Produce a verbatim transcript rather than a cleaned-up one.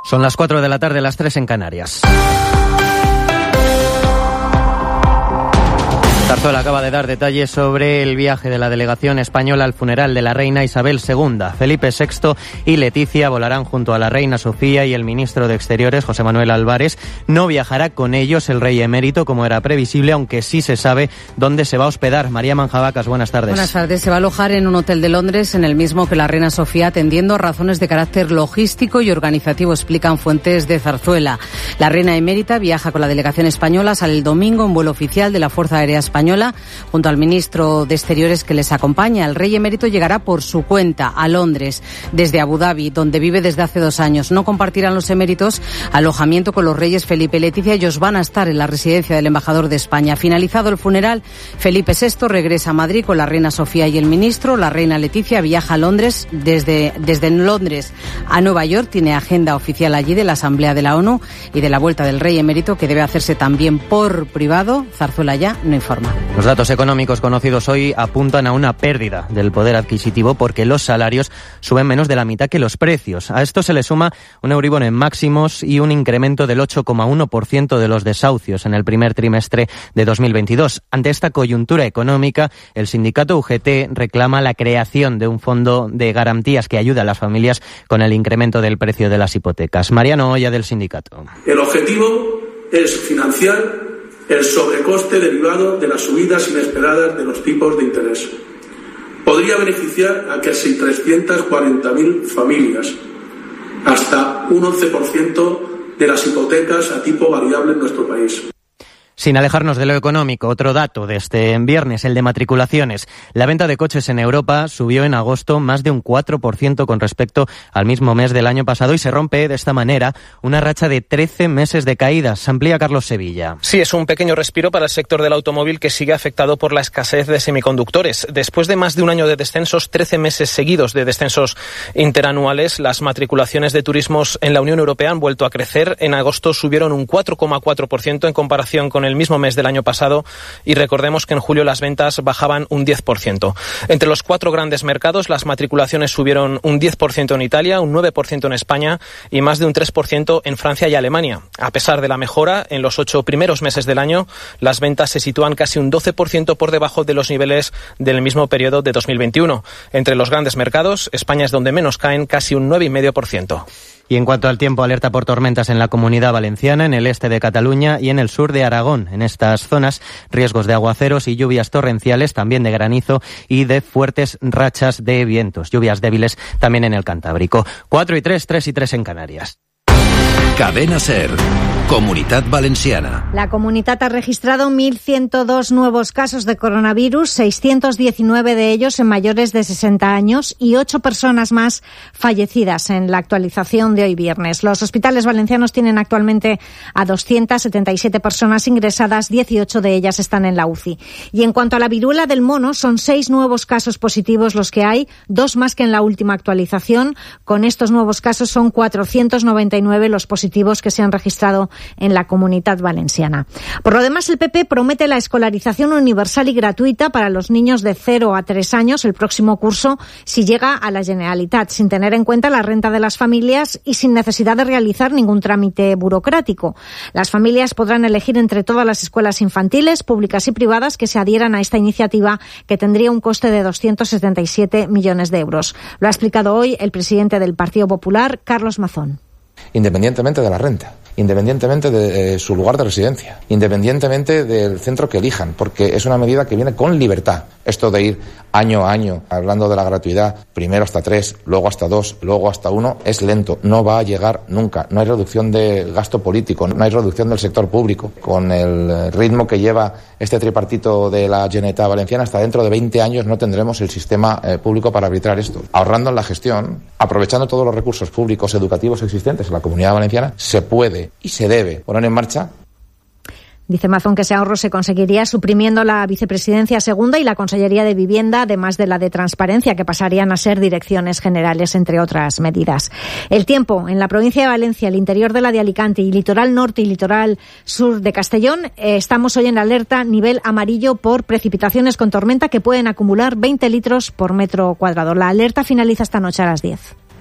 Son las cuatro de la tarde, las tres en Canarias. Zarzuela acaba de dar detalles sobre el viaje de la delegación española al funeral de la reina Isabel segunda. Felipe sexto y Leticia volarán junto a la reina Sofía y el ministro de Exteriores, José Manuel Álvarez. No viajará con ellos el rey emérito, como era previsible, aunque sí se sabe dónde se va a hospedar. María Manjabacas, buenas tardes. Buenas tardes. Se va a alojar en un hotel de Londres, en el mismo que la reina Sofía, atendiendo a razones de carácter logístico y organizativo, explican fuentes de Zarzuela. La reina emérita viaja con la delegación española, sale el domingo en vuelo oficial de la Fuerza Aérea Española, junto al ministro de Exteriores que les acompaña. El rey emérito llegará por su cuenta a Londres desde Abu Dhabi, donde vive desde hace dos años. No compartirán los eméritos alojamiento con los reyes Felipe y Leticia. Ellos van a estar en la residencia del embajador de España. Finalizado el funeral, Felipe sexto regresa a Madrid con la reina Sofía y el ministro. La reina Leticia viaja a Londres. Desde, desde Londres a Nueva York tiene agenda oficial allí de la Asamblea de la ONU y de la vuelta del rey emérito, que debe hacerse también por privado. Zarzuela ya no informa. Los datos económicos conocidos hoy apuntan a una pérdida del poder adquisitivo porque los salarios suben menos de la mitad que los precios. A esto se le suma un Euribor en máximos y un incremento del ocho coma uno por ciento de los desahucios en el primer trimestre de dos mil veintidós. Ante esta coyuntura económica, el sindicato U G T reclama la creación de un fondo de garantías que ayude a las familias con el incremento del precio de las hipotecas. Mariano Oya, del sindicato. El objetivo es financiar el sobrecoste derivado de las subidas inesperadas de los tipos de interés. Podría beneficiar a casi trescientas cuarenta mil familias, hasta un once por ciento de las hipotecas a tipo variable en nuestro país. Sin alejarnos de lo económico, otro dato de este viernes, el de matriculaciones. La venta de coches en Europa subió en agosto más de un cuatro por ciento con respecto al mismo mes del año pasado y se rompe de esta manera una racha de trece meses de caídas. Amplía Carlos Sevilla. Sí, es un pequeño respiro para el sector del automóvil que sigue afectado por la escasez de semiconductores. Después de más de un año de descensos, trece meses seguidos de descensos interanuales, las matriculaciones de turismos en la Unión Europea han vuelto a crecer. En agosto subieron un cuatro coma cuatro por ciento en comparación con el mismo mes del año pasado y recordemos que en julio las ventas bajaban un diez por ciento. Entre los cuatro grandes mercados, las matriculaciones subieron un diez por ciento en Italia, un nueve por ciento en España y más de un tres por ciento en Francia y Alemania. A pesar de la mejora, en los ocho primeros meses del año, las ventas se sitúan casi un doce por ciento por debajo de los niveles del mismo periodo de dos mil veintiuno. Entre los grandes mercados, España es donde menos caen, casi un nueve coma cinco por ciento. Y en cuanto al tiempo, alerta por tormentas en la Comunidad Valenciana, en el este de Cataluña y en el sur de Aragón. En estas zonas, riesgos de aguaceros y lluvias torrenciales, también de granizo y de fuertes rachas de vientos. Lluvias débiles también en el Cantábrico. Cuatro y tres, tres y tres en Canarias. Cadena SER, Comunitat Valenciana. La Comunitat ha registrado mil ciento dos nuevos casos de coronavirus, seiscientos diecinueve de ellos en mayores de sesenta años y ocho personas más fallecidas en la actualización de hoy viernes. Los hospitales valencianos tienen actualmente a doscientas setenta y siete personas ingresadas, dieciocho de ellas están en la U C I. Y en cuanto a la viruela del mono, son seis nuevos casos positivos los que hay, dos más que en la última actualización. Con estos nuevos casos son cuatrocientos noventa y nueve los positivos que se han registrado en la Comunitat Valenciana. Por lo demás, el P P promete la escolarización universal y gratuita para los niños de cero a tres años el próximo curso si llega a la Generalitat, sin tener en cuenta la renta de las familias y sin necesidad de realizar ningún trámite burocrático. Las familias podrán elegir entre todas las escuelas infantiles, públicas y privadas que se adhieran a esta iniciativa, que tendría un coste de doscientos setenta y siete millones de euros. Lo ha explicado hoy el presidente del Partido Popular, Carlos Mazón. Independientemente de la renta, independientemente de eh, su lugar de residencia, independientemente del centro que elijan, porque es una medida que viene con libertad. Esto de ir año a año hablando de la gratuidad, primero hasta tres, luego hasta dos, luego hasta uno, es lento, no va a llegar nunca. No hay reducción de gasto político, no hay reducción del sector público. Con el ritmo que lleva este tripartito de la Generalitat Valenciana, hasta dentro de veinte años no tendremos el sistema eh, público para arbitrar esto. Ahorrando en la gestión, aprovechando todos los recursos públicos educativos existentes en la Comunidad Valenciana, se puede y se debe poner en marcha. Dice Mazón que ese ahorro se conseguiría suprimiendo la vicepresidencia segunda y la Consellería de Vivienda, además de la de Transparencia, que pasarían a ser direcciones generales, entre otras medidas. El tiempo en la provincia de Valencia, el interior de la de Alicante y litoral norte y litoral sur de Castellón, eh, estamos hoy en alerta nivel amarillo por precipitaciones con tormenta que pueden acumular veinte litros por metro cuadrado. La alerta finaliza esta noche a las diez.